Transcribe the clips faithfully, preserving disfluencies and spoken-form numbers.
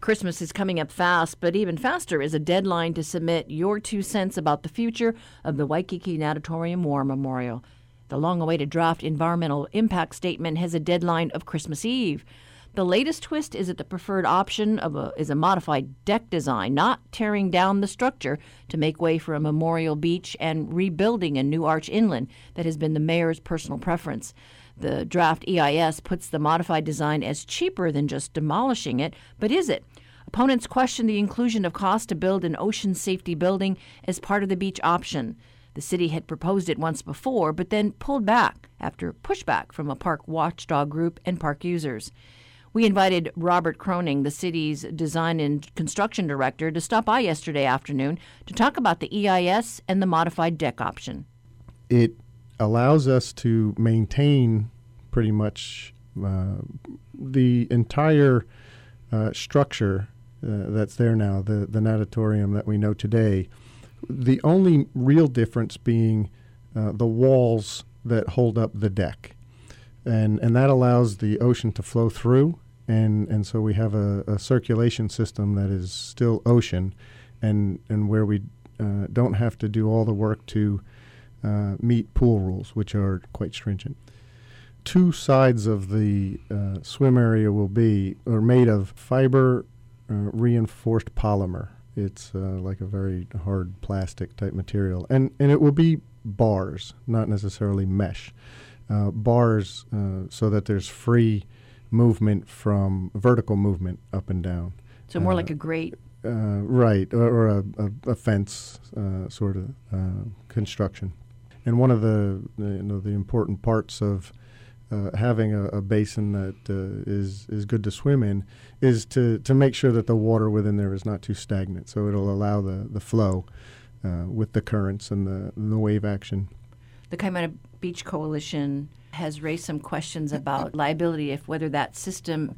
Christmas is coming up fast, but even faster is a deadline to submit your two cents about the future of the Waikiki Natatorium War Memorial. The long-awaited draft environmental impact statement has a deadline of Christmas Eve. The latest twist is that the preferred option of a, is a modified deck design, not tearing down the structure to make way for a memorial beach and rebuilding a new arch inland that has been the mayor's personal preference. The draft E I S puts the modified design as cheaper than just demolishing it, but is it? Opponents question the inclusion of cost to build an ocean safety building as part of the beach option. The city had proposed it once before, but then pulled back after pushback from a park watchdog group and park users. We invited Robert Croning, the city's design and construction director, to stop by yesterday afternoon to talk about the E I S and the modified deck option. It allows us to maintain pretty much uh, the entire uh, structure uh, that's there now, the, the natatorium that we know today. The only real difference being uh, the walls that hold up the deck. And and that allows the ocean to flow through, and, and so we have a, a circulation system that is still ocean, and, and where we uh, don't have to do all the work to uh, meet pool rules, which are quite stringent. Two sides of the uh, swim area will be are made of fiber uh, reinforced polymer. It's uh, like a very hard plastic type material, and and it will be bars, not necessarily mesh. Uh, bars uh, so that there's free movement from vertical movement up and down. So more uh, like a grate. Uh, right, or, or a, a, a fence uh, sort of uh, construction. And one of the you know the important parts of uh, having a, a basin that uh, is is good to swim in is to, to make sure that the water within there is not too stagnant. So it'll allow the the flow uh, with the currents and the and the wave action. The Kaimana Beach Coalition has raised some questions about liability, if whether that system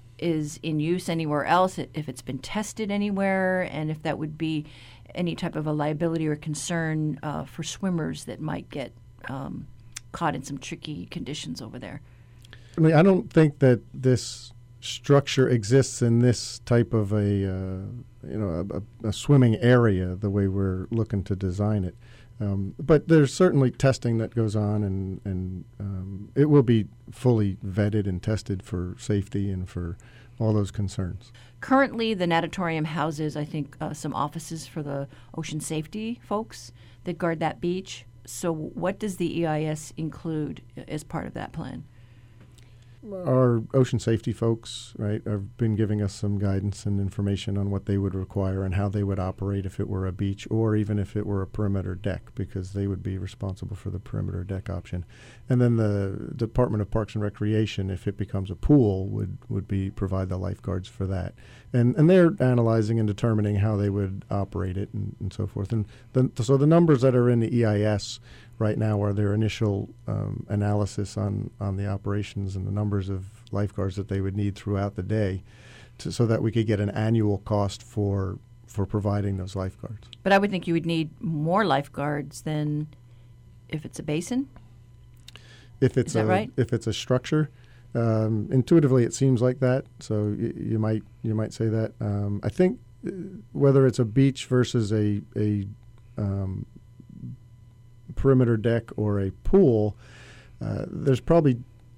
is in use anywhere else, if it's been tested anywhere, and if that would be any type of a liability or concern uh, for swimmers that might get um, caught in some tricky conditions over there. I mean, I don't think that this structure exists in this type of a uh, you know a, a swimming area the way we're looking to design it. Um, but there's certainly testing that goes on, and, and um, it will be fully vetted and tested for safety and for all those concerns. Currently, the natatorium houses, I think, uh, some offices for the ocean safety folks that guard that beach. So what does the E I S include as part of that plan? Our ocean safety folks, right, have been giving us some guidance and information on what they would require and how they would operate if it were a beach or even if it were a perimeter deck, because they would be responsible for the perimeter deck option. And then the Department of Parks and Recreation, if it becomes a pool, would, would be provide the lifeguards for that. And and they're analyzing and determining how they would operate it and, and so forth. And the, so the numbers that are in the E I S right now are their initial um, analysis on, on the operations and the numbers of lifeguards that they would need throughout the day to, so that we could get an annual cost for for providing those lifeguards. But I would think you would need more lifeguards than if it's a basin? If it's Is that a, right? If it's a structure, um, intuitively it seems like that, so y- you might you might say that. Um, I think uh, whether it's a beach versus a, a um, perimeter deck or a pool, uh, there's probably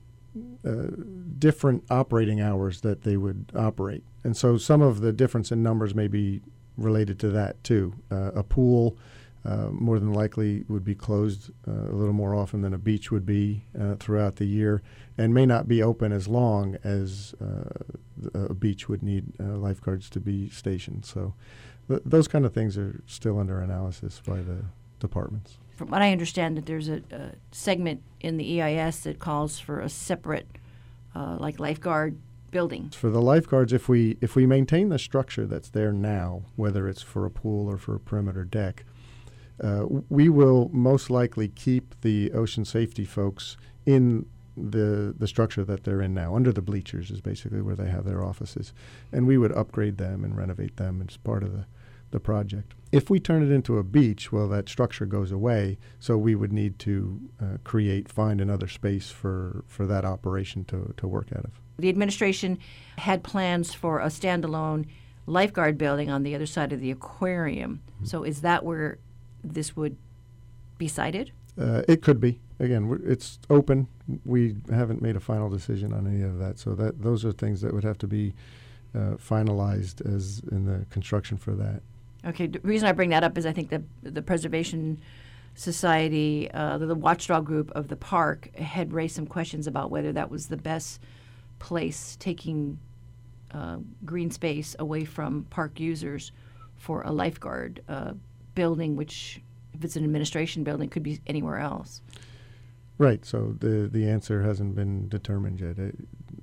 uh, different operating hours that they would operate. And so some of the difference in numbers may be related to that too. Uh, a pool uh, more than likely would be closed uh, a little more often than a beach would be uh, throughout the year, and may not be open as long as uh, a beach would need uh, lifeguards to be stationed. So th- those kind of things are still under analysis by the departments. From what I understand, that there's a, a segment in the E I S that calls for a separate, uh, like lifeguard building. For the lifeguards, if we if we maintain the structure that's there now, whether it's for a pool or for a perimeter deck, uh, we will most likely keep the ocean safety folks in the the structure that they're in now. Under the bleachers is basically where they have their offices, and we would upgrade them and renovate them as part of the the project. If we turn it into a beach, well, that structure goes away, so we would need to uh, create, find another space for, for that operation to, to work out of. The administration had plans for a standalone lifeguard building on the other side of the aquarium. Mm-hmm. So is that where this would be sited? Uh, it could be. Again, we're, it's open. We haven't made a final decision on any of that. So that those are things that would have to be uh, finalized as in the construction for that. Okay. The reason I bring that up is I think the the Preservation Society, uh, the, the watchdog group of the park, had raised some questions about whether that was the best place, taking uh, green space away from park users for a lifeguard uh, building, which, if it's an administration building, could be anywhere else. Right. So the the answer hasn't been determined yet. It,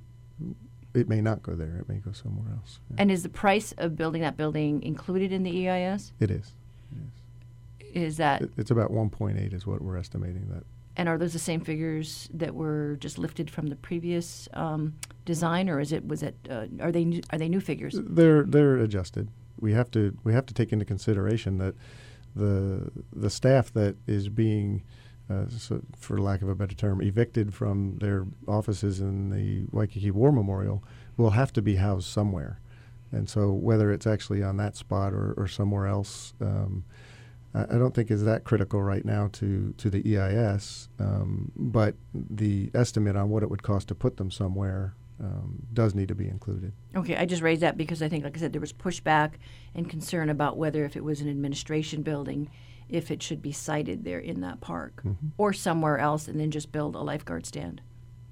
it may not go there. It may go somewhere else. Yeah. And is the price of building that building included in the E I S? It is. It is. Is that? It, it's about one point eight is what we're estimating that. And are those the same figures that were just lifted from the previous um, design, or is it was it uh, are they new, are they new figures? They're they're adjusted. We have to we have to take into consideration that the the staff that is being, uh, so for lack of a better term, evicted from their offices in the Waikiki War Memorial will have to be housed somewhere, and so whether it's actually on that spot or, or somewhere else. Um, I don't think is that critical right now to, to the E I S, um, but the estimate on what it would cost to put them somewhere um, does need to be included. Okay, I just raised that because I think, like I said, there was pushback and concern about whether if it was an administration building, if it should be sited there in that park mm-hmm. or somewhere else and then just build a lifeguard stand.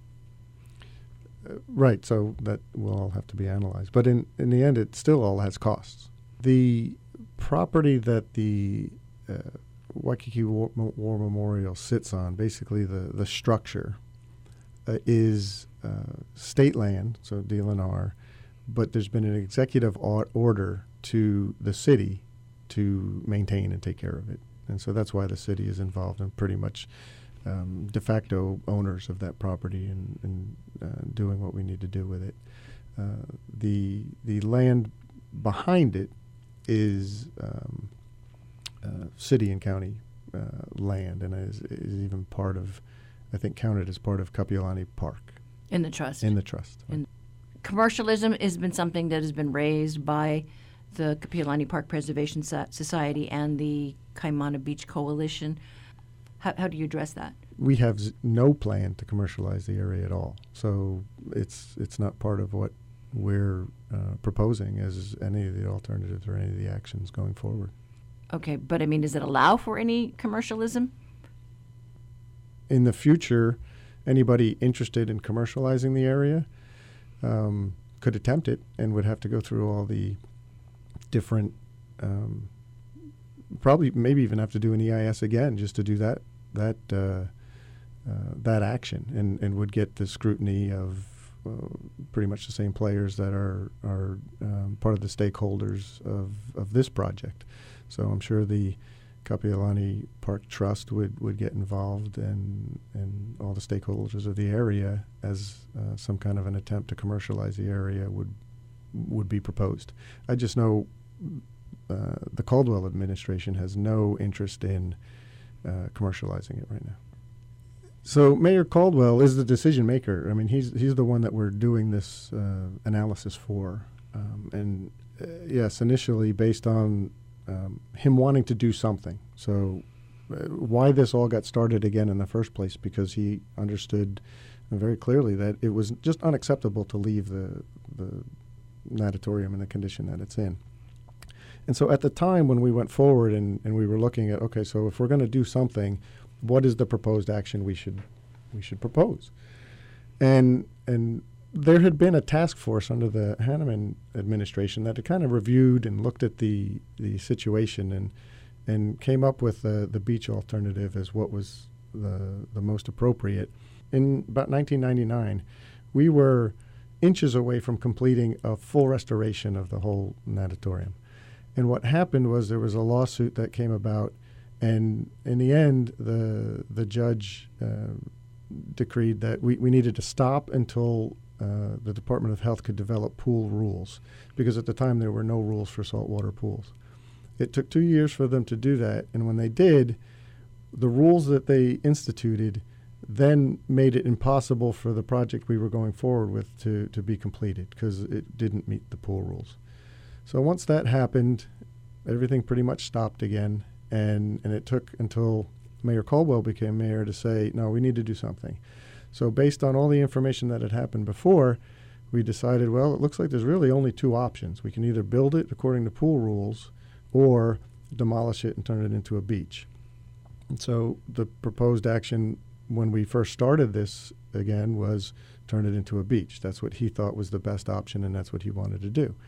Uh, right, so that will all have to be analyzed. But in, in the end, it still all has costs. The property that the Uh, Waikiki War, War Memorial sits on, basically the, the structure, uh, is uh, state land, so D L N R, but there's been an executive or- order to the city to maintain and take care of it. And so that's why the city is involved and pretty much um, de facto owners of that property and, and uh, doing what we need to do with it. Uh, the, the land behind it is um, Uh, city and county uh, land, and is, is even part of, I think, counted as part of Kapiolani Park. In the trust. In the trust. In commercialism has been something that has been raised by the Kapiolani Park Preservation Society and the Kaimana Beach Coalition. How, how do you address that? We have z- no plan to commercialize the area at all, so it's it's not part of what we're uh, proposing as any of the alternatives or any of the actions going forward. Okay, but I mean, does it allow for any commercialism? In the future, anybody interested in commercializing the area um, could attempt it and would have to go through all the different, um, probably maybe even have to do an E I S again just to do that that uh, uh, that action, and, and would get the scrutiny of uh, pretty much the same players that are are um, part of the stakeholders of, of this project. So I'm sure the Kapiolani Park Trust would, would get involved, and and all the stakeholders of the area as uh, some kind of an attempt to commercialize the area would would be proposed. I just know uh, the Caldwell administration has no interest in uh, commercializing it right now. So Mayor Caldwell is the decision maker. I mean, he's he's the one that we're doing this uh, analysis for, um, and uh, yes, initially based on Um, him wanting to do something. So uh, why this all got started again in the first place, because he understood very clearly that it was just unacceptable to leave the, the natatorium in the condition that it's in. And so at the time when we went forward and, and we were looking at, okay, so if we're going to do something, what is the proposed action we should we should propose? And and there had been a task force under the Hanneman administration that had kind of reviewed and looked at the the situation and and came up with uh, the beach alternative as what was the the most appropriate. In about nineteen ninety-nine, we were inches away from completing a full restoration of the whole natatorium. And what happened was there was a lawsuit that came about, and in the end, the the judge uh, decreed that we, we needed to stop until Uh, the Department of Health could develop pool rules, because at the time there were no rules for saltwater pools. It took two years for them to do that, and when they did, the rules that they instituted then made it impossible for the project we were going forward with to, to be completed because it didn't meet the pool rules. So once that happened, everything pretty much stopped again, and, and it took until Mayor Caldwell became mayor to say, no, we need to do something. So based on all the information that had happened before, we decided, well, it looks like there's really only two options. We can either build it according to pool rules or demolish it and turn it into a beach. And so the proposed action when we first started this again was turn it into a beach. That's what he thought was the best option, and that's what he wanted to do.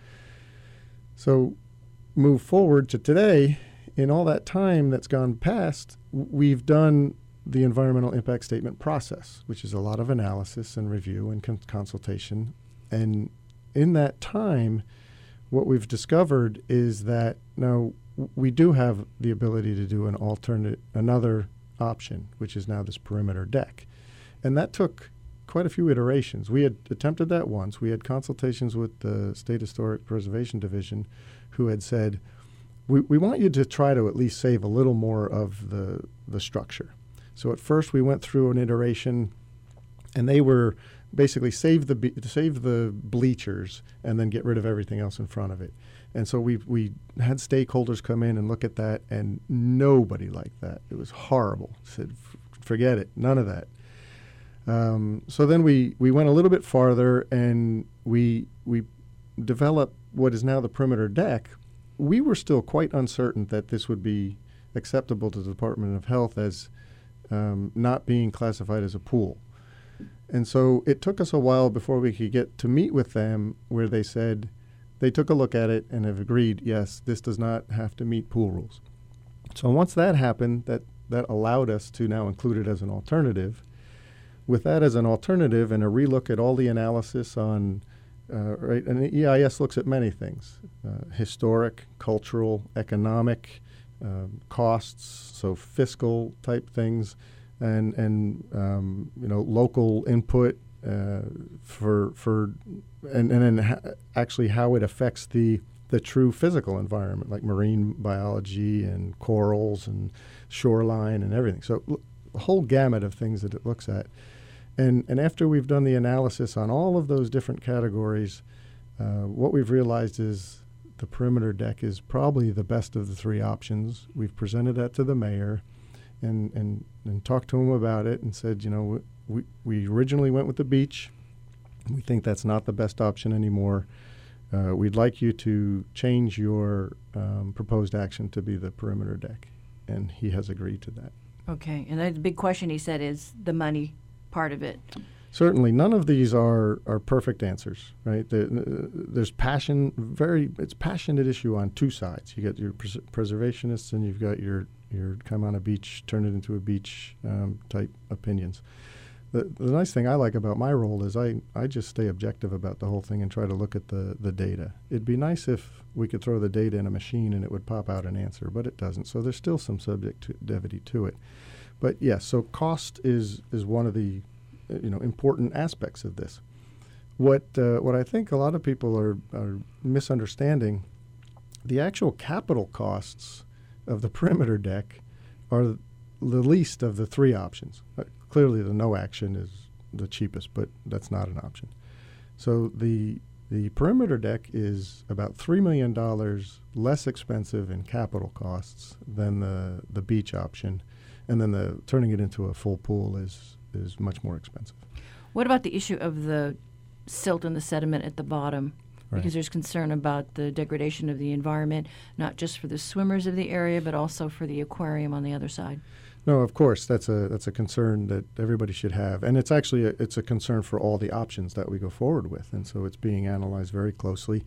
So move forward to today, in all that time that's gone past, we've done the environmental impact statement process, which is a lot of analysis and review and con- consultation. And in that time, what we've discovered is that now we do have the ability to do an alternate, another option, which is now this perimeter deck. And that took quite a few iterations. We had attempted that once. We had consultations with the State Historic Preservation Division who had said, we, we want you to try to at least save a little more of the, the structure. So at first we went through an iteration, and they were basically save the be- save the bleachers and then get rid of everything else in front of it. And so we we had stakeholders come in and look at that, and nobody liked that. It was horrible. Said, forget it, none of that. Um, so then we, we went a little bit farther, and we we developed what is now the perimeter deck. We were still quite uncertain that this would be acceptable to the Department of Health as um, not being classified as a pool. And so it took us a while before we could get to meet with them, where they said they took a look at it and have agreed, yes, this does not have to meet pool rules. So once that happened, that, that allowed us to now include it as an alternative. With that as an alternative and a relook at all the analysis on, uh, right, and the E I S looks at many things, uh, historic, cultural, economic, uh, costs, so fiscal type things, and and um, you know, local input uh, for for and and then ha- actually how it affects the the true physical environment, like marine biology and corals and shoreline and everything. So l- a whole gamut of things that it looks at. And and after we've done the analysis on all of those different categories, uh, what we've realized is the perimeter deck is probably the best of the three options. We've presented that to the mayor and, and, and talked to him about it and said, you know, we, we originally went with the beach. We think that's not the best option anymore. Uh, we'd like you to change your um, proposed action to be the perimeter deck. And he has agreed to that. Okay. And the big question, he said, is the money part of it. Certainly, none of these are, are perfect answers, right? The, uh, there's passion, very, it's passionate issue on two sides. You got your pres- preservationists and you've got your, your come on a beach, turn it into a beach um, type opinions. The, the nice thing I like about my role is I, I just stay objective about the whole thing and try to look at the, the data. It'd be nice if we could throw the data in a machine and it would pop out an answer, but it doesn't. So there's still some subjectivity to it. But yes, yeah, so cost is is one of the uh, you know important aspects of this. What uh, what I think a lot of people are, are misunderstanding, the actual capital costs of the perimeter deck are the least of the three options. Uh, clearly, the no action is the cheapest, but that's not an option. So the the perimeter deck is about three million dollars less expensive in capital costs than the the beach option. And then the turning it into a full pool is is much more expensive. What about the issue of the silt and the sediment at the bottom? Right. Because there's concern about the degradation of the environment, not just for the swimmers of the area, but also for the aquarium on the other side. No, of course, that's a that's a concern that everybody should have, and it's actually a, it's a concern for all the options that we go forward with, and so it's being analyzed very closely.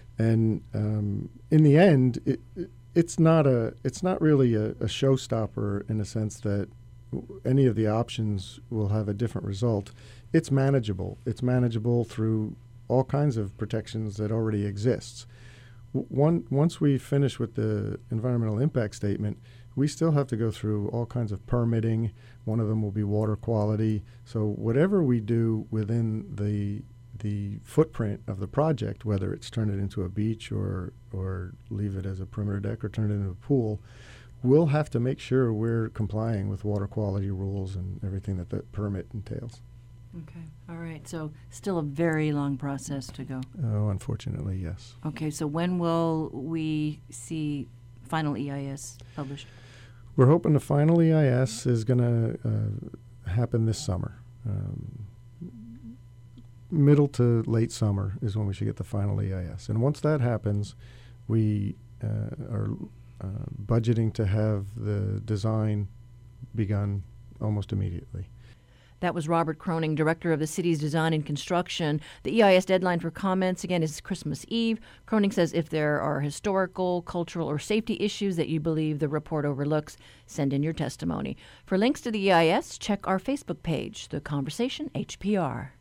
And um, in the end, it, it It's not a. It's not really a, a showstopper in the sense that w- any of the options will have a different result. It's manageable. It's manageable through all kinds of protections that already exists. W- one once we finish with the environmental impact statement, we still have to go through all kinds of permitting. One of them will be water quality. So whatever we do within the the footprint of the project, whether it's turn it into a beach or or leave it as a perimeter deck or turn it into a pool, we'll have to make sure we're complying with water quality rules and everything that that permit entails. Okay. All right. So still a very long process to go. Oh, unfortunately, yes. Okay. So when will we see final E I S published? We're hoping the final E I S is going to uh, happen this summer. Um, middle to late summer is when we should get the final E I S. And once that happens, we uh, are uh, budgeting to have the design begun almost immediately. That was Robert Croning, director of the city's design and construction. The E I S deadline for comments, again, is Christmas Eve. Croning says if there are historical, cultural, or safety issues that you believe the report overlooks, send in your testimony. For links to the E I S, check our Facebook page, The Conversation H P R.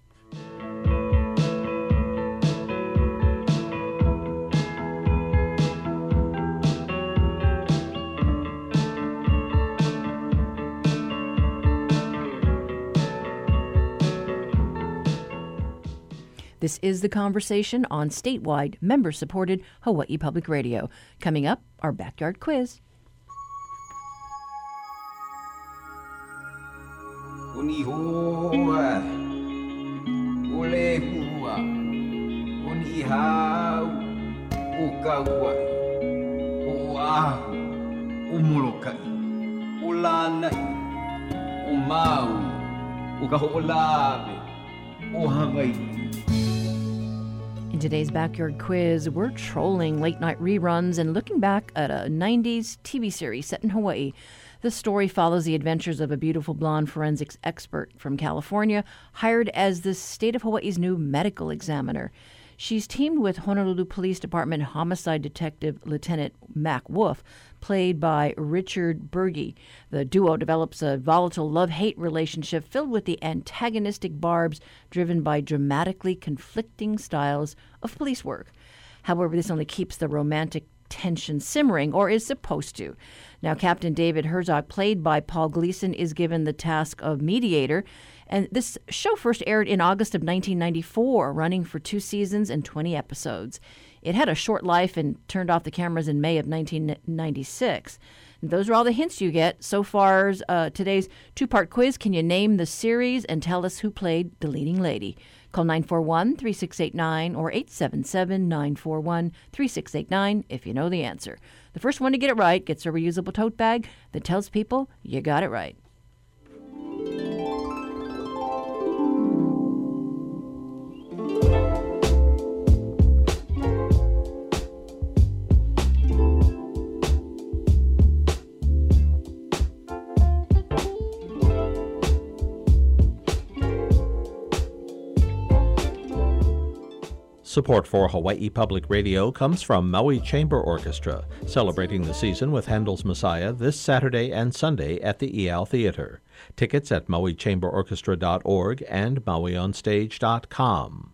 This is The Conversation on statewide, member-supported Hawaii Public Radio. Coming up, our Backyard Quiz. In today's Backyard Quiz, we're trolling late-night reruns and looking back at a nineties T V series set in Hawaii. The story follows the adventures of a beautiful blonde forensics expert from California, hired as the state of Hawaii's new medical examiner. She's teamed with Honolulu Police Department homicide detective Lieutenant Mac Wolf, played by Richard Burgi. The duo develops a volatile love-hate relationship filled with the antagonistic barbs driven by dramatically conflicting styles of police work. However, this only keeps the romantic tension simmering, or is supposed to. Now, Captain David Herzog, played by Paul Gleason, is given the task of mediator. And this show first aired in August of nineteen ninety-four, running for two seasons and twenty episodes. It had a short life and turned off the cameras in May of nineteen ninety-six. And those are all the hints you get. So far, uh, today's two-part quiz, can you name the series and tell us who played the leading lady? Call nine four one, three six eight nine or eight seven seven, nine four one, three six eight nine if you know the answer. The first one to get it right gets a reusable tote bag that tells people you got it right. Support for Hawaii Public Radio comes from Maui Chamber Orchestra, celebrating the season with Handel's Messiah this Saturday and Sunday at the E A L Theater. Tickets at maui chamber orchestra dot org and maui on stage dot com.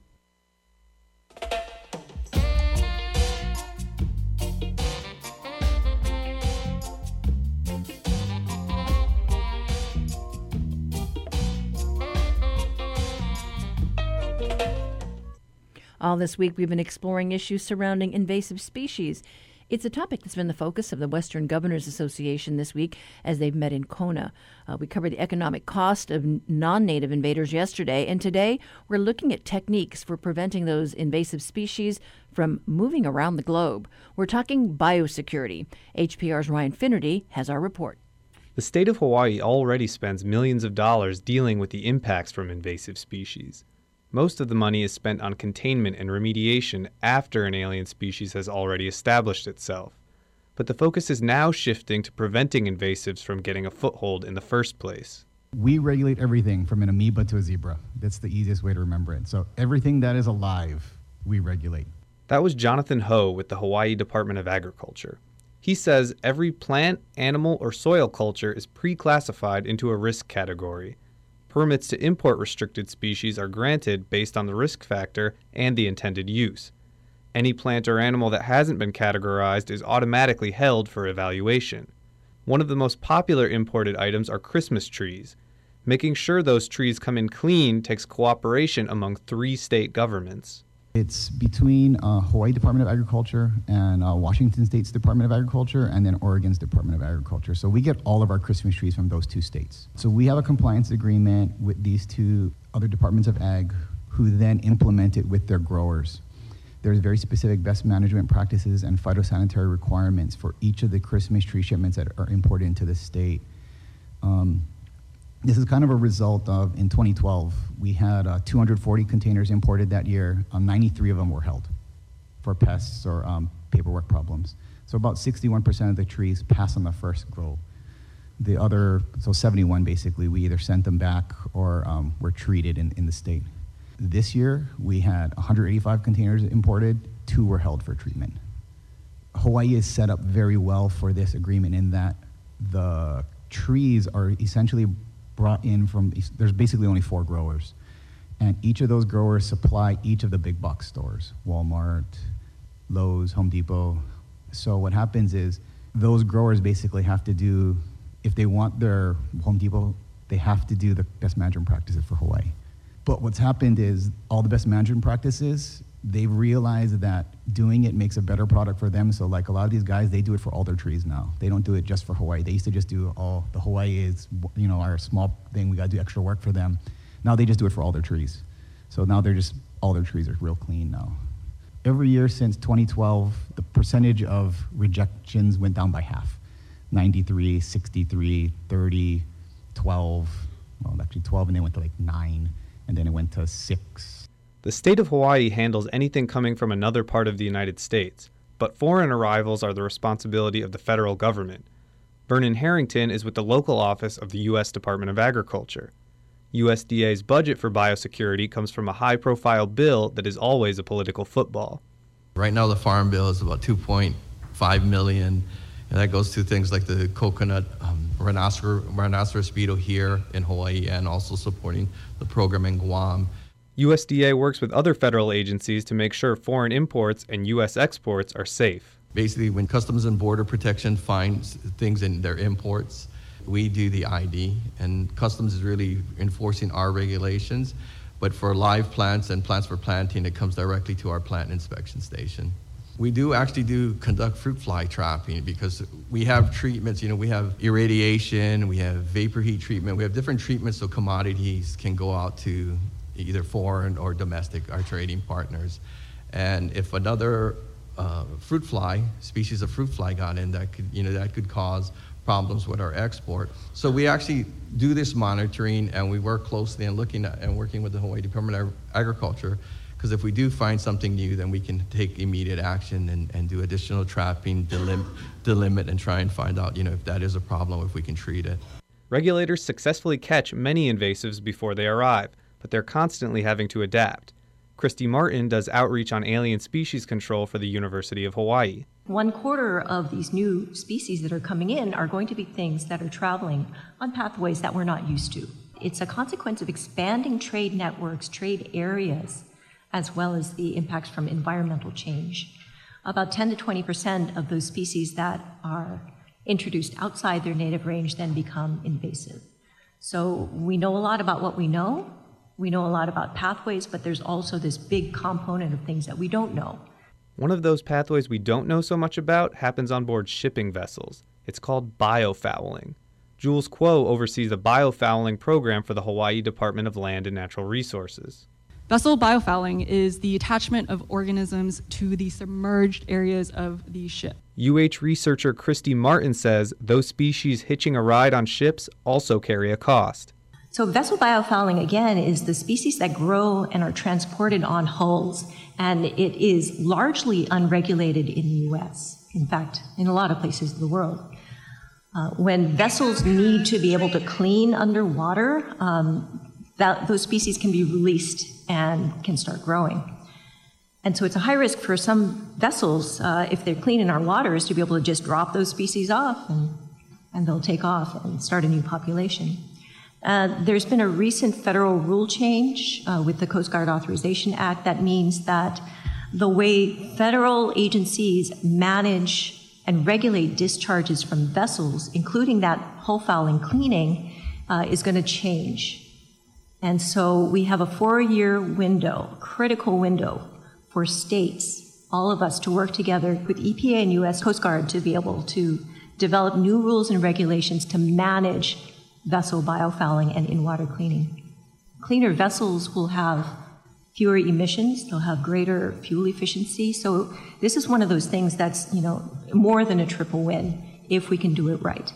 All this week, we've been exploring issues surrounding invasive species. It's a topic that's been the focus of the Western Governors Association this week as they've met in Kona. Uh, we covered the economic cost of non-native invaders yesterday, and today we're looking at techniques for preventing those invasive species from moving around the globe. We're talking biosecurity. H P R's Ryan Finnerty has our report. The state of Hawaii already spends millions of dollars dealing with the impacts from invasive species. Most of the money is spent on containment and remediation after an alien species has already established itself. But the focus is now shifting to preventing invasives from getting a foothold in the first place. We regulate everything from an amoeba to a zebra. That's the easiest way to remember it. So everything that is alive, we regulate. That was Jonathan Ho with the Hawaii Department of Agriculture. He says every plant, animal, or soil culture is pre-classified into a risk category. Permits to import restricted species are granted based on the risk factor and the intended use. Any plant or animal that hasn't been categorized is automatically held for evaluation. One of the most popular imported items are Christmas trees. Making sure those trees come in clean takes cooperation among three state governments. It's between uh, Hawaii Department of Agriculture and uh, Washington State's Department of Agriculture and then Oregon's Department of Agriculture. So we get all of our Christmas trees from those two states. So we have a compliance agreement with these two other departments of ag who then implement it with their growers. There's very specific best management practices and phytosanitary requirements for each of the Christmas tree shipments that are imported into the state. Um, This is kind of a result of, in twenty twelve, we had uh, two hundred forty containers imported that year. Um, ninety-three of them were held for pests or um, paperwork problems. So about sixty-one percent of the trees pass on the first grow. The other, so seventy-one basically, we either sent them back or um, were treated in, in the state. This year, we had one hundred eighty-five containers imported, two were held for treatment. Hawaii is set up very well for this agreement in that the trees are essentially brought in from, there's basically only four growers. And each of those growers supply each of the big box stores, Walmart, Lowe's, Home Depot. So what happens is those growers basically have to do, if they want their Home Depot, they have to do the best management practices for Hawaii. But what's happened is all the best management practices, they realize that doing it makes a better product for them. So like a lot of these guys, they do it for all their trees now. They don't do it just for Hawaii. They used to just do all, the Hawaii is, you know, our small thing, we gotta do extra work for them. Now they just do it for all their trees. So now they're just, all their trees are real clean now. Every year since twenty twelve, the percentage of rejections went down by half. ninety-three, sixty-three, thirty, twelve, well actually twelve, and then went to like nine, and then it went to six. The state of Hawaii handles anything coming from another part of the United States, but foreign arrivals are the responsibility of the federal government. Vernon Harrington is with the local office of the U S Department of Agriculture. U S D A's budget for biosecurity comes from a high-profile bill that is always a political football. Right now the farm bill is about two point five million dollars, and that goes to things like the coconut um, rhinoceros, rhinoceros beetle here in Hawaii and also supporting the program in Guam. U S D A works with other federal agencies to make sure foreign imports and U S exports are safe. Basically, when Customs and Border Protection finds things in their imports, we do the I D, and Customs is really enforcing our regulations. But for live plants and plants for planting, it comes directly to our plant inspection station. We do actually do conduct fruit fly trapping because we have treatments, you know, we have irradiation, we have vapor heat treatment, we have different treatments so commodities can go out to either foreign or domestic, our trading partners. And if another uh, fruit fly, species of fruit fly got in, that could, you know, that could cause problems with our export. So we actually do this monitoring, and we work closely and looking at and working with the Hawaii Department of Agriculture, because if we do find something new, then we can take immediate action and, and do additional trapping, delim- delimit, and try and find out, you know, if that is a problem, if we can treat it. Regulators successfully catch many invasives before they arrive, but they're constantly having to adapt. Christy Martin does outreach on alien species control for the University of Hawaii. One quarter of these new species that are coming in are going to be things that are traveling on pathways that we're not used to. It's a consequence of expanding trade networks, trade areas, as well as the impacts from environmental change. About ten to twenty percent of those species that are introduced outside their native range then become invasive. So we know a lot about what we know. We know a lot about pathways, but there's also this big component of things that we don't know. One of those pathways we don't know so much about happens on board shipping vessels. It's called biofouling. Jules Kuo oversees a biofouling program for the Hawaii Department of Land and Natural Resources. Vessel biofouling is the attachment of organisms to the submerged areas of the ship. U H researcher Christy Martin says those species hitching a ride on ships also carry a cost. So vessel biofouling, again, is the species that grow and are transported on hulls, and it is largely unregulated in the U S, in fact, in a lot of places in the world. Uh, when vessels need to be able to clean underwater, um, that, those species can be released and can start growing. And so it's a high risk for some vessels, uh, if they're clean in our waters, to be able to just drop those species off, and, and they'll take off and start a new population. Uh, there's been a recent federal rule change uh, with the Coast Guard Authorization Act that means that the way federal agencies manage and regulate discharges from vessels, including that hull fouling cleaning, uh, is going to change. And so we have a four-year window, critical window, for states, all of us, to work together with E P A and U S Coast Guard to be able to develop new rules and regulations to manage vessel biofouling and in-water cleaning. Cleaner vessels will have fewer emissions, they'll have greater fuel efficiency. So this is one of those things that's, you know, more than a triple win if we can do it right.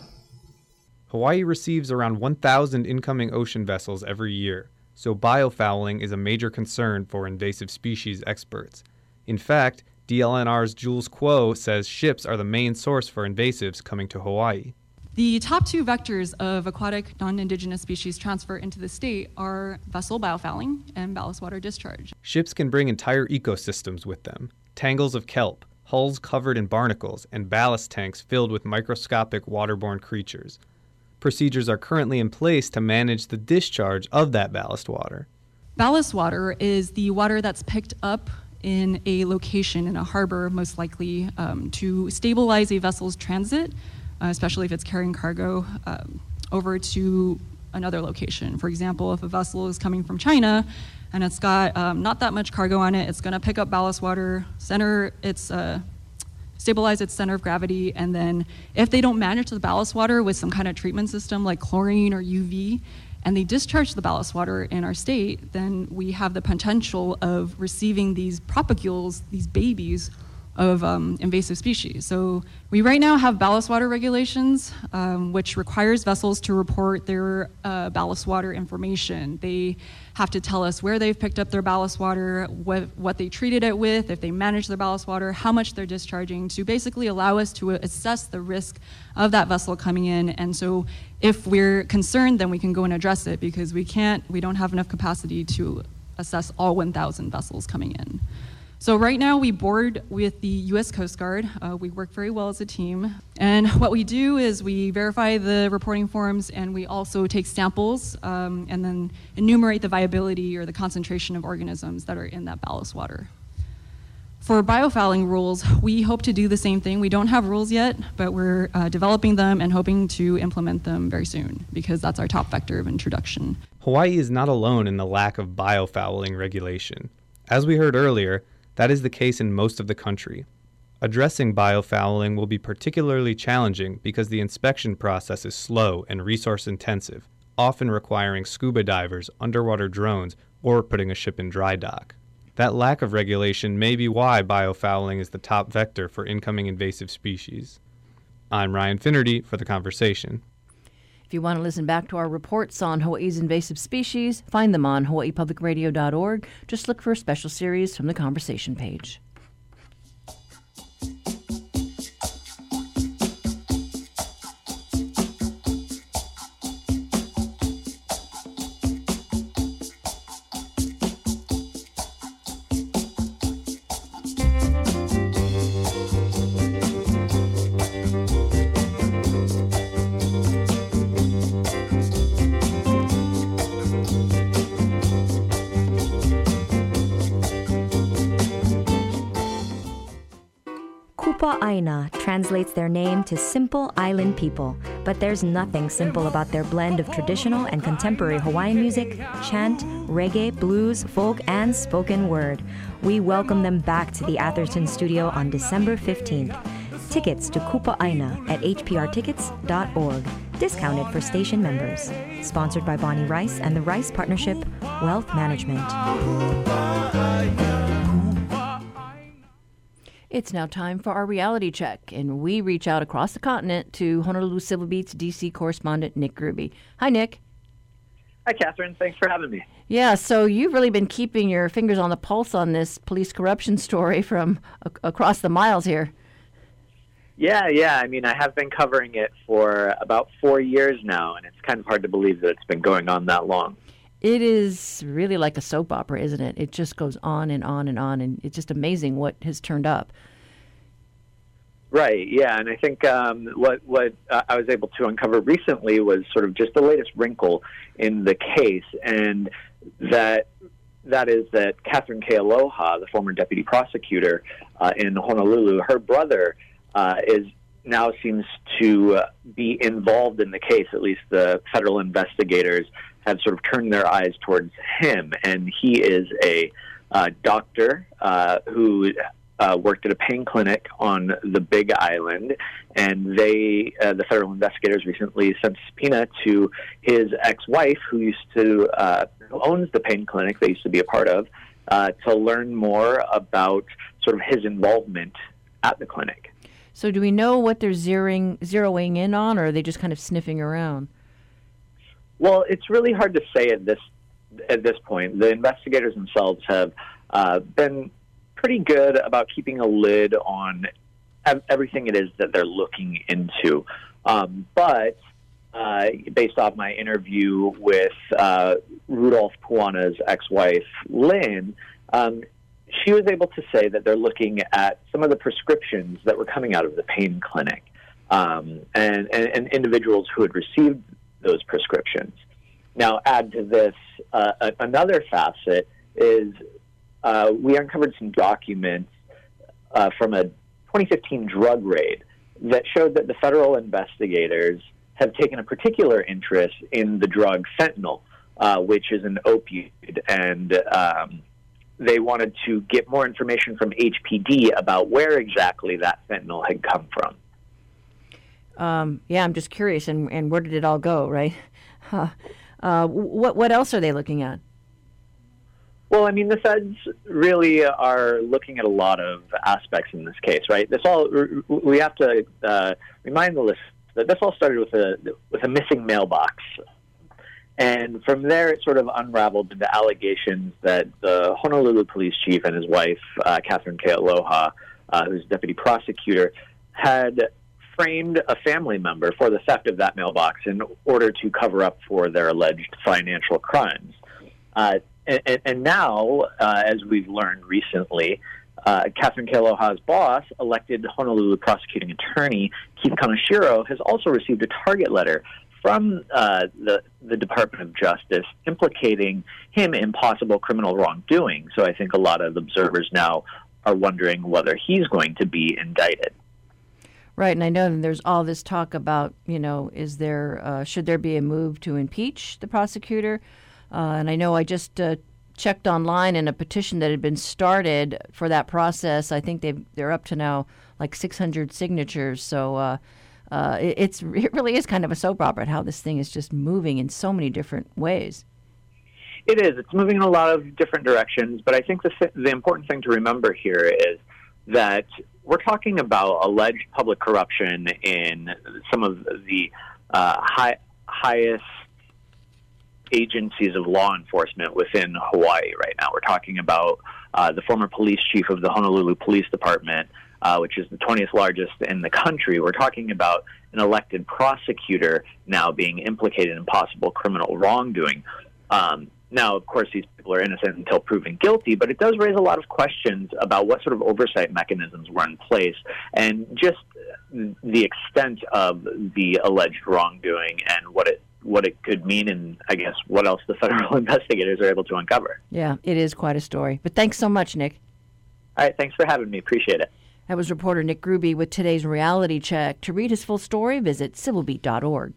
Hawaii receives around one thousand incoming ocean vessels every year, so biofouling is a major concern for invasive species experts. In fact, D L N R's Jules Kuo says ships are the main source for invasives coming to Hawaii. The top two vectors of aquatic non-indigenous species transfer into the state are vessel biofouling and ballast water discharge. Ships can bring entire ecosystems with them, tangles of kelp, hulls covered in barnacles, and ballast tanks filled with microscopic waterborne creatures. Procedures are currently in place to manage the discharge of that ballast water. Ballast water is the water that's picked up in a location, in a harbor, most likely, um, to stabilize a vessel's transit, uh, especially if it's carrying cargo, um, over to another location. For example, if a vessel is coming from China and it's got um, not that much cargo on it, it's going to pick up ballast water, center its, uh, stabilize its center of gravity, and then if they don't manage the ballast water with some kind of treatment system like chlorine or U V, and they discharge the ballast water in our state, then we have the potential of receiving these propagules, these babies of um, invasive species. So we right now have ballast water regulations, um, which requires vessels to report their uh, ballast water information. They have to tell us where they've picked up their ballast water, what, what they treated it with, if they manage their ballast water, how much they're discharging, to basically allow us to assess the risk of that vessel coming in. And so if we're concerned, then we can go and address it, because we can't, we don't have enough capacity to assess all one thousand vessels coming in. So right now we board with the U S Coast Guard. Uh, we work very well as a team. And what we do is we verify the reporting forms, and we also take samples um, and then enumerate the viability or the concentration of organisms that are in that ballast water. For biofouling rules, we hope to do the same thing. We don't have rules yet, but we're uh, developing them and hoping to implement them very soon, because that's our top vector of introduction. Hawaii is not alone in the lack of biofouling regulation. As we heard earlier, that is the case in most of the country. Addressing biofouling will be particularly challenging because the inspection process is slow and resource-intensive, often requiring scuba divers, underwater drones, or putting a ship in dry dock. That lack of regulation may be why biofouling is the top vector for incoming invasive species. I'm Ryan Finnerty for The Conversation. If you want to listen back to our reports on Hawaii's invasive species, find them on hawaii public radio dot org. Just look for a special series from the Conversation page. Kupa-aina translates their name to simple island people, but there's nothing simple about their blend of traditional and contemporary Hawaiian music, chant, reggae, blues, folk, and spoken word. We welcome them back to the Atherton studio on December fifteenth. Tickets to Kupa-aina at h p r tickets dot org. Discounted for station members. Sponsored by Bonnie Rice and the Rice Partnership Wealth Management. It's now time for our reality check, and we reach out across the continent to Honolulu Civil Beat's D C correspondent Nick Ruby. Hi, Nick. Hi, Catherine. Thanks for having me. Yeah, so you've really been keeping your fingers on the pulse on this police corruption story from a- across the miles here. Yeah, yeah. I mean, I have been covering it for about four years now, and it's kind of hard to believe that it's been going on that long. It is really like a soap opera, isn't it? It just goes on and on and on, and it's just amazing what has turned up. Right, yeah, and I think um, what what uh, I was able to uncover recently was sort of just the latest wrinkle in the case, and that that is that Catherine Kealoha, the former deputy prosecutor uh, in Honolulu, her brother uh, is now seems to uh, be involved in the case. At least the federal investigators have sort of turned their eyes towards him, and he is a uh, doctor uh, who uh, worked at a pain clinic on the Big Island, and they, uh, the federal investigators, recently sent a subpoena to his ex-wife, who used to uh, who owns the pain clinic they used to be a part of, uh, to learn more about sort of his involvement at the clinic. So, do we know what they're zeroing zeroing in on, or are they just kind of sniffing around? Well, it's really hard to say at this at this point. The investigators themselves have uh, been pretty good about keeping a lid on ev- everything it is that they're looking into. Um, but uh, based off my interview with uh, Rudolph Puana's ex-wife, Lynn, um, she was able to say that they're looking at some of the prescriptions that were coming out of the pain clinic um, and, and, and individuals who had received those prescriptions. Now, add to this, uh, a- another facet is uh, we uncovered some documents uh, from a twenty fifteen drug raid that showed that the federal investigators have taken a particular interest in the drug fentanyl, uh, which is an opioid, and um, they wanted to get more information from H P D about where exactly that fentanyl had come from. Um, yeah, I'm just curious, and, and where did it all go, right? Huh. Uh, what what else are they looking at? Well, I mean, the feds really are looking at a lot of aspects in this case, right? This all we have to uh, remind the listeners that this all started with a with a missing mailbox, and from there it sort of unraveled into allegations that the Honolulu police chief and his wife, uh, Catherine Kealoha, uh, who's deputy prosecutor, had framed a family member for the theft of that mailbox in order to cover up for their alleged financial crimes. Uh, and, and now, uh, as we've learned recently, uh, Catherine Kealoha's boss, elected Honolulu prosecuting attorney Keith Kaneshiro, has also received a target letter from uh, the, the Department of Justice implicating him in possible criminal wrongdoing. So I think a lot of observers now are wondering whether he's going to be indicted. Right, and I know that there's all this talk about, you know, is there, uh, should there be a move to impeach the prosecutor? Uh, and I know I just uh, checked online, and a petition that had been started for that process, I think they've, they're up to now like six hundred signatures. So uh, uh, it, it's, it really is kind of a soap opera how this thing is just moving in so many different ways. It is. It's moving in a lot of different directions, but I think the, the important thing to remember here is that we're talking about alleged public corruption in some of the uh, high, highest agencies of law enforcement within Hawaii right now. We're talking about uh, the former police chief of the Honolulu Police Department, uh, which is the twentieth largest in the country. We're talking about an elected prosecutor now being implicated in possible criminal wrongdoing. Um, Now, of course, these people are innocent until proven guilty, but it does raise a lot of questions about what sort of oversight mechanisms were in place and just the extent of the alleged wrongdoing and what it what it could mean, and I guess what else the federal investigators are able to uncover. Yeah, it is quite a story. But thanks so much, Nick. All right, thanks for having me. Appreciate it. That was reporter Nick Gruby with today's Reality Check. To read his full story, visit civil beat dot org.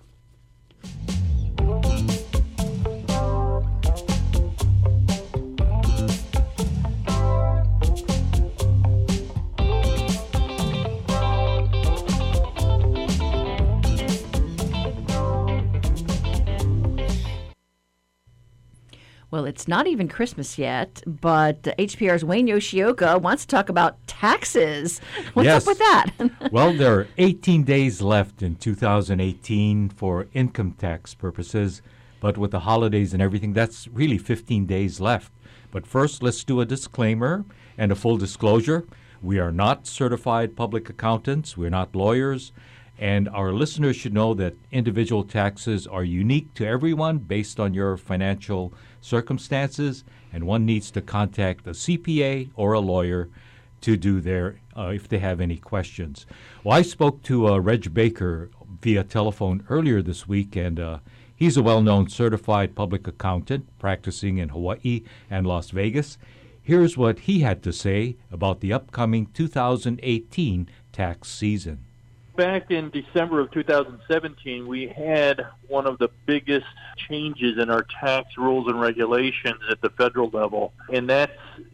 Well, it's not even Christmas yet, but H P R's Wayne Yoshioka wants to talk about taxes. What's yes. up with that? Well, there are eighteen days left in two thousand eighteen for income tax purposes, but with the holidays and everything, that's really fifteen days left. But first, let's do a disclaimer and a full disclosure. We are not certified public accountants. We're not lawyers. And our listeners should know that individual taxes are unique to everyone based on your financial circumstances, and one needs to contact a C P A or a lawyer to do their, uh, if they have any questions. Well, I spoke to uh, Reg Baker via telephone earlier this week, and uh, he's a well-known certified public accountant practicing in Hawaii and Las Vegas. Here's what he had to say about the upcoming two thousand eighteen tax season. back in December of two thousand seventeen, we had one of the biggest changes in our tax rules and regulations at the federal level, and that's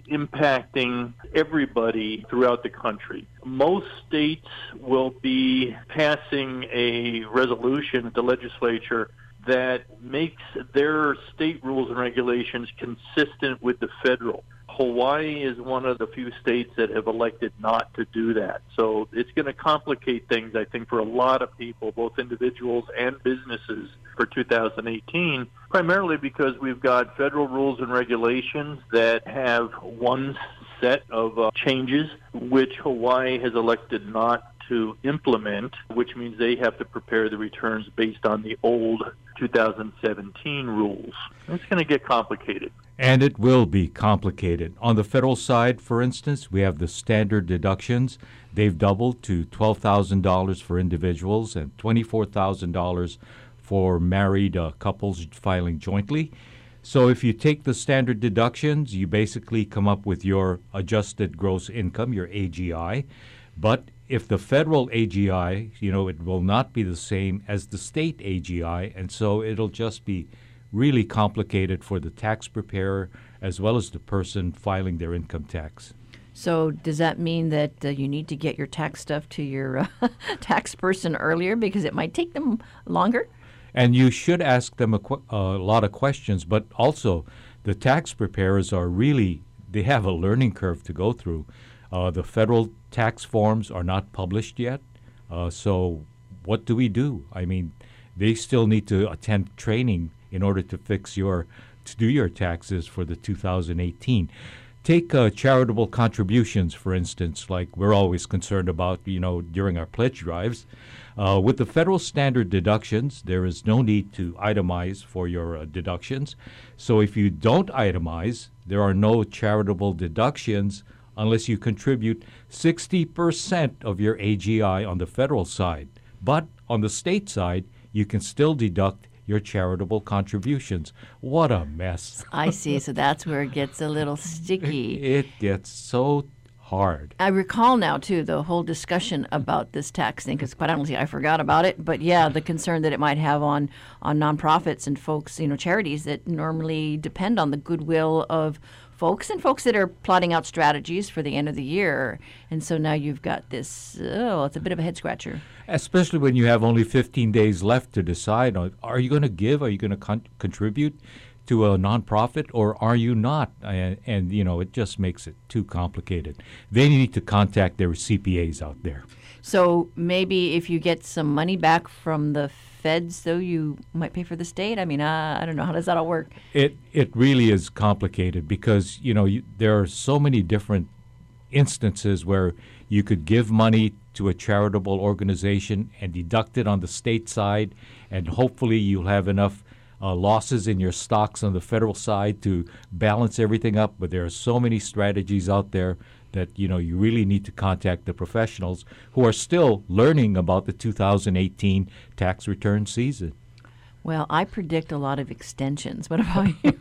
impacting everybody throughout the country. Most states will be passing a resolution at the legislature that makes their state rules and regulations consistent with the federal. Hawaii is one of the few states that have elected not to do that. So it's going to complicate things, I think, for a lot of people, both individuals and businesses, for two thousand eighteen, primarily because we've got federal rules and regulations that have one set of uh, changes, which Hawaii has elected not to implement, which means they have to prepare the returns based on the old two thousand seventeen rules. It's going to get complicated. And it will be complicated. On the federal side, for instance, we have the standard deductions. They've doubled to twelve thousand dollars for individuals and twenty-four thousand dollars for married uh, couples filing jointly. So if you take the standard deductions, you basically come up with your adjusted gross income, your A G I. But if the federal A G I, you know, it will not be the same as the state A G I, and so it'll just be really complicated for the tax preparer as well as the person filing their income tax. So does that mean that uh, you need to get your tax stuff to your uh, tax person earlier because it might take them longer? And you should ask them a, qu- a lot of questions, but also the tax preparers are really, they have a learning curve to go through. Uh, the federal tax forms are not published yet, uh, so what do we do? I mean, they still need to attend training in order to fix your, to do your taxes for the two thousand eighteen. Take uh, charitable contributions, for instance, like we're always concerned about, you know, during our pledge drives. Uh, with the federal standard deductions, there is no need to itemize for your uh, deductions. So if you don't itemize, there are no charitable deductions unless you contribute sixty percent of your A G I on the federal side. But on the state side, you can still deduct your charitable contributions. What a mess. I see. So that's where it gets a little sticky. It gets so hard. I recall now, too, the whole discussion about this tax thing, because quite honestly, I forgot about it. But, yeah, the concern that it might have on, on nonprofits and folks, you know, charities that normally depend on the goodwill of folks and folks that are plotting out strategies for the end of the year. And so now you've got this, oh, it's a bit of a head scratcher. Especially when you have only fifteen days left to decide, are you going to give, are you going to con- contribute to a nonprofit, or are you not? And, and, you know, it just makes it too complicated. They need to contact their C P As out there. So maybe if you get some money back from the feds, though, you might pay for the state? I mean, uh, I don't know. How does that all work? It it really is complicated because, you know, you, there are so many different instances where you could give money to a charitable organization and deduct it on the state side, and hopefully you'll have enough uh, losses in your stocks on the federal side to balance everything up. But there are so many strategies out there that, you know, you really need to contact the professionals who are still learning about the two thousand eighteen tax return season. Well, I predict a lot of extensions. What about you?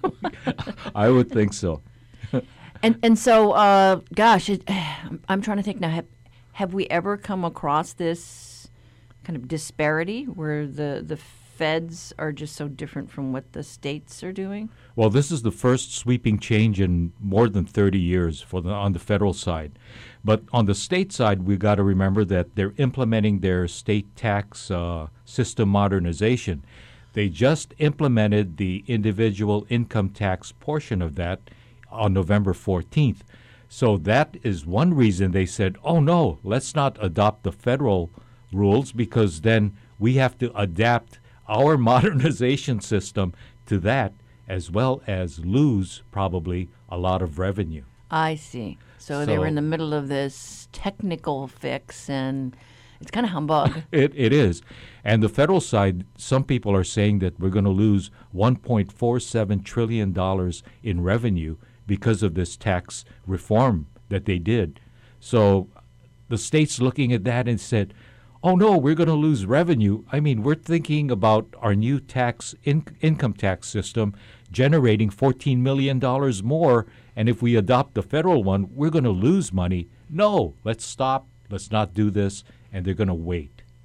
I would think so. and and so, uh, gosh, it, I'm trying to think now. Have, have we ever come across this kind of disparity where the, the feds are just so different from what the states are doing? Well, this is the first sweeping change in more than thirty years for the, on the federal side. But on the state side, we've got to remember that they're implementing their state tax uh, system modernization. They just implemented the individual income tax portion of that on November fourteenth. So that is one reason they said, oh, no, let's not adopt the federal rules because then we have to adapt our modernization system to that, as well as lose probably a lot of revenue. I see. So, So they were in the middle of this technical fix, and it's kind of humbug. It It is. And the federal side, some people are saying that we're going to lose one point four seven trillion dollars in revenue because of this tax reform that they did. So the state's looking at that and said, oh, no, we're going to lose revenue. I mean, we're thinking about our new tax in- income tax system generating fourteen million dollars more, and if we adopt the federal one, we're going to lose money. No, let's stop. Let's not do this, and they're going to wait.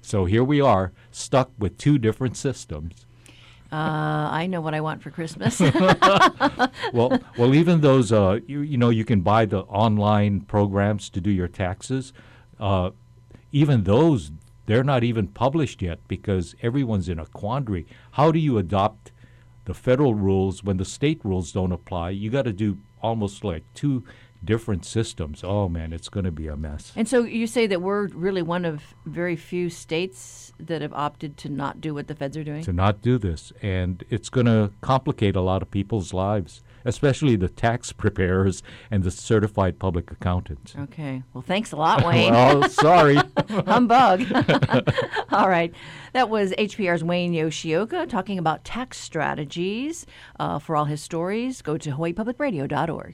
So here we are, stuck with two different systems. Uh, I know what I want for Christmas. well, well, even those, uh, you, you know, you can buy the online programs to do your taxes. Uh, even those, they're not even published yet because everyone's in a quandary. How do you adopt the federal rules when the state rules don't apply? You got to do almost like two different systems. Oh, man, it's going to be a mess. And so you say that we're really one of very few states that have opted to not do what the feds are doing? To not do this. And it's going to complicate a lot of people's lives, especially the tax preparers and the certified public accountants. Okay. Well, thanks a lot, Wayne. Well, sorry. Humbug. All right. That was H P R's Wayne Yoshioka talking about tax strategies. Uh, for all his stories, go to hawaii public radio dot org.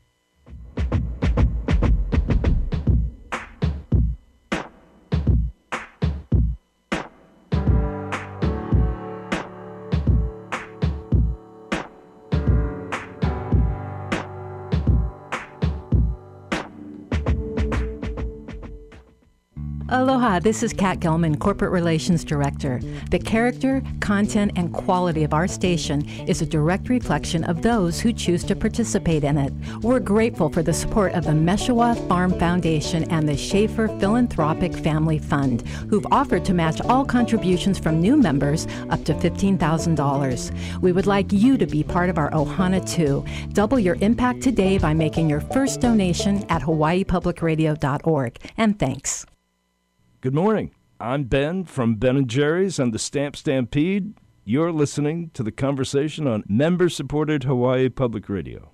Aloha, this is Kat Gelman, Corporate Relations Director. The character, content, and quality of our station is a direct reflection of those who choose to participate in it. We're grateful for the support of the Meshawa Farm Foundation and the Schaefer Philanthropic Family Fund, who've offered to match all contributions from new members up to fifteen thousand dollars. We would like you to be part of our Ohana too. Double your impact today by making your first donation at hawaii public radio dot org. And thanks. Good morning. I'm Ben from Ben and Jerry's and the Stamp Stampede. You're listening to the conversation on member-supported Hawaii Public Radio.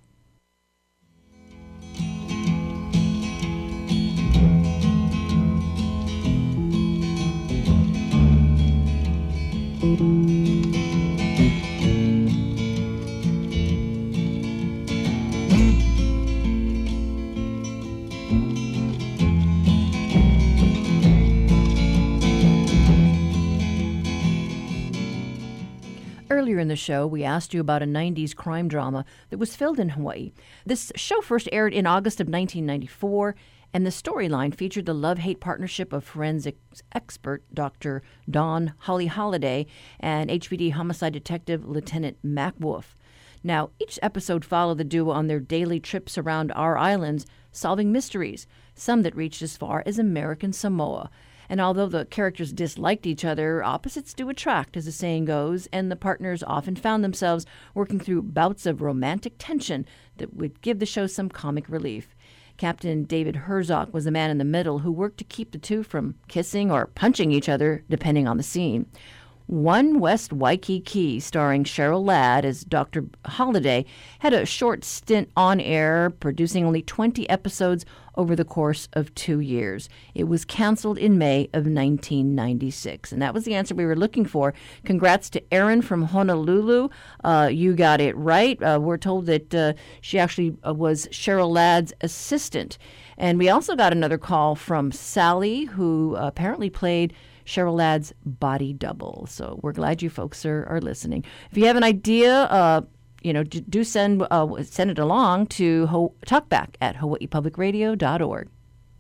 Earlier in the show, we asked you about a nineties crime drama that was filmed in Hawaii. This show first aired in August of nineteen ninety-four, and the storyline featured the love-hate partnership of forensics expert Doctor Dawn Holly Holiday and H P D homicide detective Lieutenant Mac Wolf. Now, each episode followed the duo on their daily trips around our islands, solving mysteries, some that reached as far as American Samoa. And although the characters disliked each other, opposites do attract, as the saying goes, and the partners often found themselves working through bouts of romantic tension that would give the show some comic relief. Captain David Herzog was the man in the middle who worked to keep the two from kissing or punching each other, depending on the scene. One West Waikiki, starring Cheryl Ladd as Doctor Holiday, had a short stint on air, producing only twenty episodes over the course of two years. It was canceled in May of nineteen ninety-six. And that was the answer we were looking for. Congrats to Erin from Honolulu. Uh, you got it right. Uh, we're told that uh, she actually uh, was Cheryl Ladd's assistant. And we also got another call from Sally, who uh, apparently played Cheryl Ladd's body double. So we're glad you folks are, are listening. If you have an idea, uh, you know, do, do send uh, send it along to Ho- talkback at hawaii public radio dot org.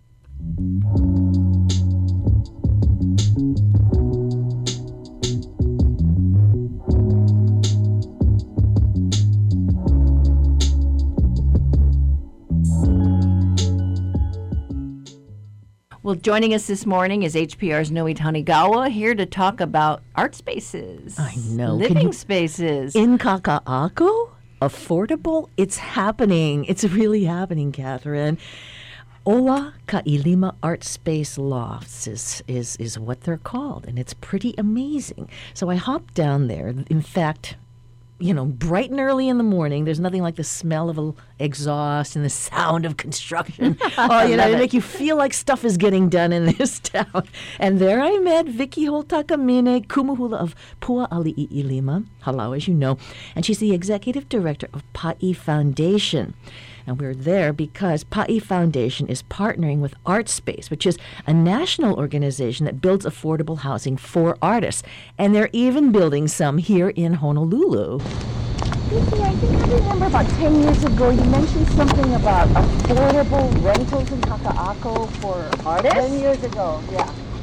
Well, joining us this morning is H P R's Noe Tanigawa, here to talk about art spaces. I know. Living you, spaces. In Kaka'ako? Affordable? It's happening. It's really happening, Catherine. Ola Ka'ilima Art Space Lofts is, is, is what they're called, and it's pretty amazing. So I hopped down there. In fact, you know, bright and early in the morning, there's nothing like the smell of a exhaust and the sound of construction. Oh, you know, to make you feel like stuff is getting done in this town. And there I met Vicky Holtakamine Kumuhula of Pua'ali'ilima, Halau, as you know, and she's the executive director of Pa'i Foundation. And we're there because Pa'i Foundation is partnering with ArtSpace, which is a national organization that builds affordable housing for artists. And they're even building some here in Honolulu. Vicky, I think I remember about ten years ago you mentioned something about affordable rentals in Kaka'ako for artists? ten years ago, yeah.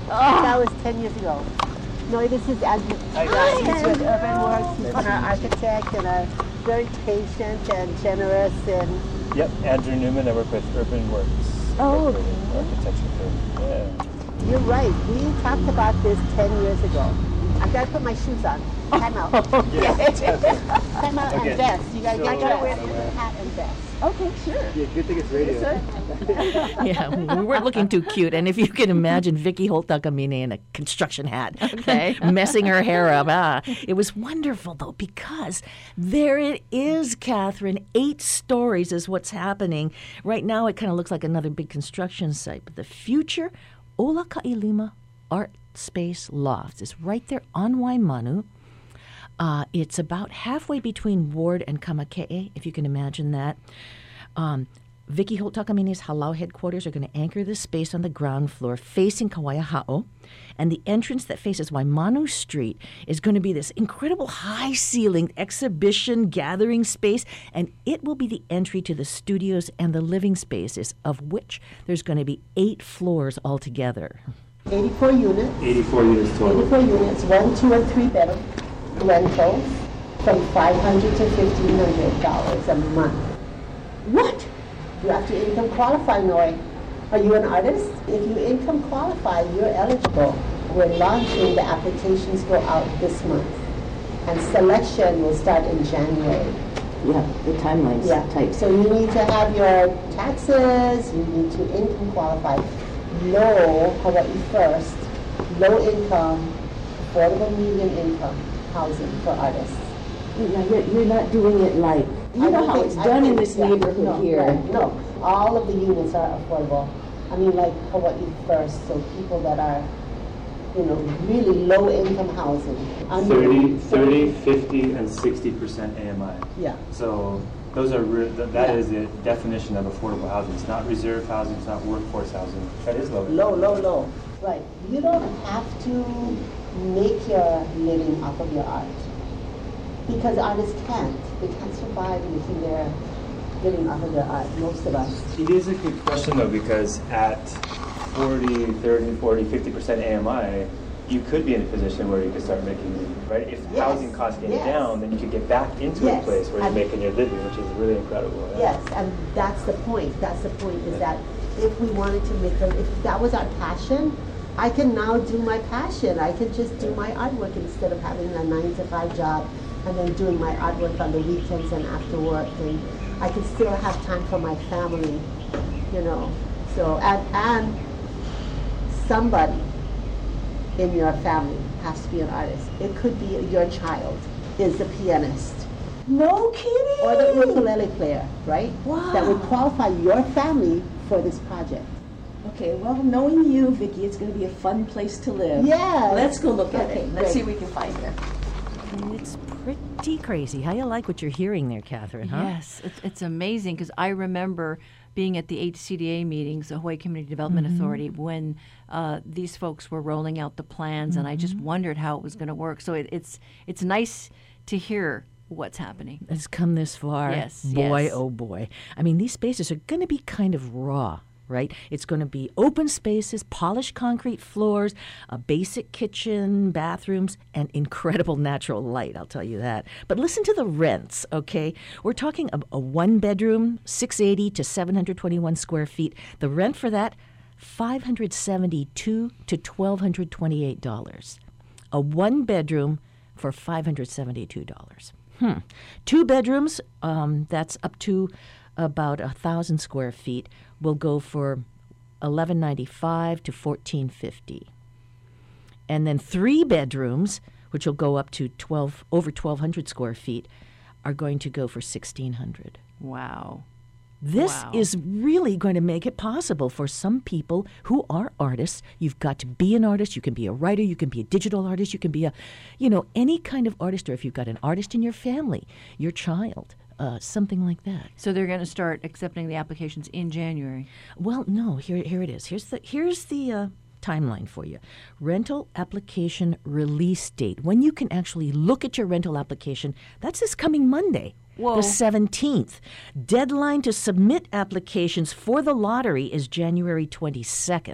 That was ten years ago. No, this is Andrew. Hi, he's with Urban Works. He's an architect and a very patient and generous and. Yep, Andrew Newman. I work with Urban Works. Oh, architecture firm. Yeah. You're right. We talked about this ten years ago. I gotta put my shoes on. Time out. Yes. Time out Okay. and vest. You gotta, So, I gotta wear uh, the hat and vest. Okay, sure. Yeah, good thing it's radio. Yeah, we weren't looking too cute. And if you can imagine Vicky Holt Takamine in a construction hat, Okay. messing her hair up. Ah, it was wonderful, though, because there it is, Catherine. Eight stories is what's happening. Right now, it kind of looks like another big construction site. But the future, Ola Ka'ilima Art Space Lofts is right there on Waimanu. Uh, it's about halfway between Ward and Kamake'e, if you can imagine that. Um, Vicky Holt Takamine's Halau headquarters are going to anchor this space on the ground floor facing Kauaiha'o. And the entrance that faces Waimanu Street is going to be this incredible high-ceilinged exhibition gathering space, and it will be the entry to the studios and the living spaces, of which there's going to be eight floors altogether. eighty-four units. eighty-four units total. eighty-four units, one, two, and three bedroom rentals from five hundred to fifteen hundred dollars a month. What? You have to income qualify, Noi. Are you an artist? If you income qualify, you're eligible. We're launching, the applications go out this month. And selection will start in January. Yeah, the timeline's Yeah. tight. So you need to have your taxes, you need to income qualify. Low, Hawaii first, low income, affordable medium income housing for artists. Now, you're, you're not doing it like, you I know don't how think- it's I done in think- this yeah, neighborhood no, here. right, No, all of the units are affordable. I mean, like Hawaii first, so people that are, you know, really low income housing. Under thirty, thirty, fifty, and sixty percent A M I. Yeah. So those are re- th- that Yeah. is the definition of affordable housing. It's not reserve housing. It's not workforce housing. That is low. Low, low, low. Right. You don't have to make your living off of your art. Because artists can't. They can't survive making their living off of their art, most of us. It is a good question though, because at forty, thirty, forty, fifty percent A M I, you could be in a position where you could start making, right? If Yes. housing costs get Yes. down, then you could get back into Yes. a place where you're And- making your living, which is really incredible. yeah. Yes, and that's the point. That's the point is that if we wanted to make them, if that was our passion, I can now do my passion. I can just do my artwork instead of having a nine to five job and then doing my artwork on the weekends and after work. And I can still have time for my family, you know. So, and, and somebody in your family has to be an artist. It could be your child is the pianist. No kidding! Or the ukulele player, right? Wow. That would qualify your family for this project. Okay, well, knowing you, Vicky, it's going to be a fun place to live. Yes. Let's go look at Okay, it. Let's great. see what we can find there. It's pretty crazy. How you like what you're hearing there, Catherine, huh? Yes, it's, it's amazing because I remember being at the H C D A meetings, the Hawaii Community Development Mhm. Authority, when uh, these folks were rolling out the plans, and I just Mhm. wondered how it was going to work. So it, it's it's nice to hear what's happening. It's come this far. Yes, Boy, yes. oh boy. I mean, these spaces are going to be kind of raw, right? It's going to be open spaces, polished concrete floors, a basic kitchen, bathrooms, and incredible natural light, I'll tell you that. But listen to the rents, okay? We're talking a, a one bedroom, six hundred eighty to seven hundred twenty-one square feet. The rent for that, five hundred seventy-two to twelve hundred twenty-eight dollars. A one bedroom for five hundred seventy-two dollars. Hmm. Two bedrooms, um, that's up to about a thousand square feet, will go for eleven ninety-five to fourteen fifty. And then three bedrooms, which will go up to twelve over twelve hundred square feet, are going to go for sixteen hundred. Wow. This Wow. is really going to make it possible for some people who are artists. You've got to be an artist. You can be a writer. You can be a digital artist. You can be a, you know, any kind of artist. Or if you've got an artist in your family, your child, uh, something like that. So they're going to start accepting the applications in January. Well, no. Here, here it is. Here's the here's the uh, timeline for you. Rental application release date. When you can actually look at your rental application. That's this coming Monday. Whoa. The seventeenth. Deadline to submit applications for the lottery is January twenty-second.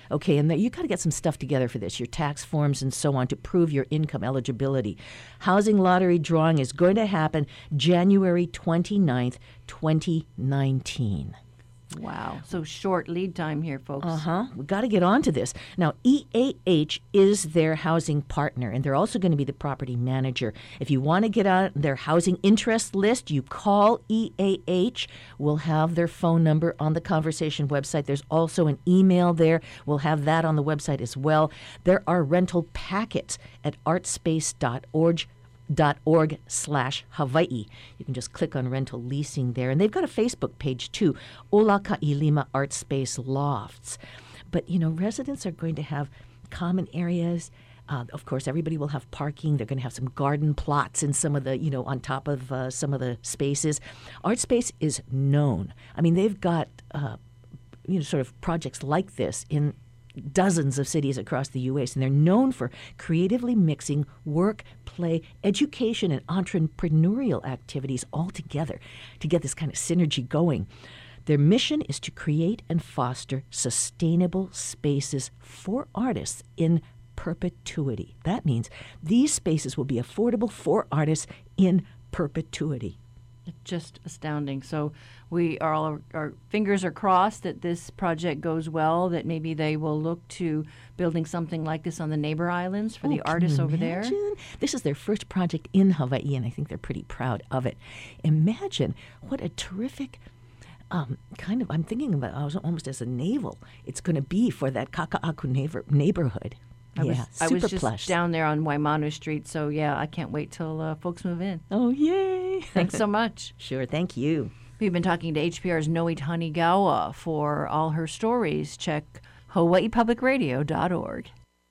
Okay, and you got to get some stuff together for this, your tax forms and so on, to prove your income eligibility. Housing lottery drawing is going to happen January twenty-ninth, twenty nineteen. Wow. So short lead time here, folks. Uh-huh. We've got to get on to this. Now, E A H is their housing partner, and they're also going to be the property manager. If you want to get on their housing interest list, you call E A H. We'll have their phone number on the Conversation website. There's also an email there. We'll have that on the website as well. There are rental packets at artspace dot org. dot org slash Hawaii. You can just click on rental leasing there. And they've got a Facebook page too, Ola Ka'ilima Art Space Lofts. But, you know, residents are going to have common areas. Uh, of course, everybody will have parking. They're going to have some garden plots in some of the, you know, on top of uh, some of the spaces. Art Space is known. I mean, they've got, uh, you know, sort of projects like this in dozens of cities across the U S, and they're known for creatively mixing work, play, education, and entrepreneurial activities all together to get this kind of synergy going. Their mission is to create and foster sustainable spaces for artists in perpetuity. That means these spaces will be affordable for artists in perpetuity. Just astounding. So we are all, our fingers are crossed that this project goes well, that maybe they will look to building something like this on the neighbor islands for Oh, the can artists you over imagine? there. This is their first project in Hawaii, and I think they're pretty proud of it. Imagine what a terrific um, kind of, I'm thinking about it almost as a navel it's going to be for that Kaka'aku neighbor, neighborhood. I yeah, was, I super was just plush. down there on Waimanu Street, so yeah, I can't wait till uh, folks move in. Oh, yay. Thanks so much. Sure, thank you. We've been talking to H P R's Noe Tanigawa. For all her stories, check hawaii public radio dot org.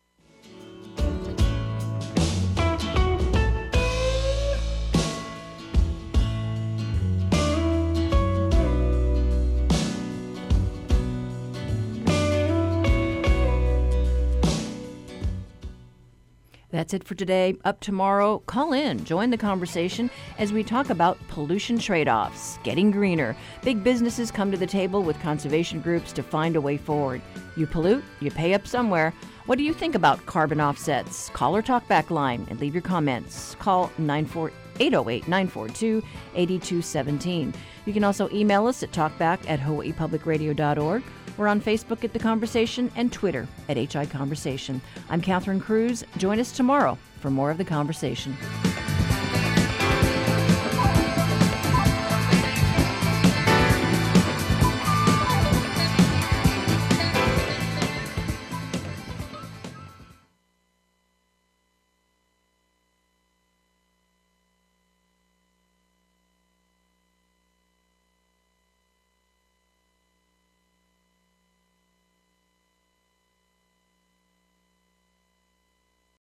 That's it for today. Up tomorrow, call in, join the conversation as we talk about pollution trade-offs, getting greener. Big businesses come to the table with conservation groups to find a way forward. You pollute, you pay up somewhere. What do you think about carbon offsets? Call or talk back line and leave your comments. Call eight oh eight, nine four two, eight two one seven. You can also email us at talkback at hawaii public radio dot org. We're on Facebook at The Conversation and Twitter at H I Conversation. I'm Catherine Cruz. Join us tomorrow for more of The Conversation.